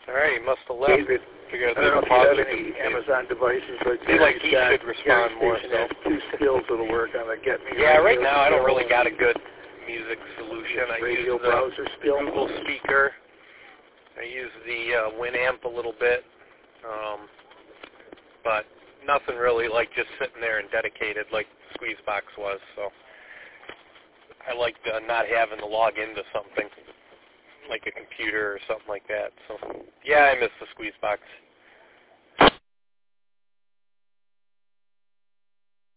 All right, he must have left. David, I don't know if you have any Amazon devices, but I feel like he should respond more. So. Has two skills that'll work on the Get Me. Yeah, right now I don't really got a good music solution. I radio use the browser skill. Google Speaker. I use the Winamp a little bit, but nothing really like just sitting there and dedicated like Squeezebox was. So I like not having to log into something like a computer or something like that. So yeah, I miss the Squeezebox.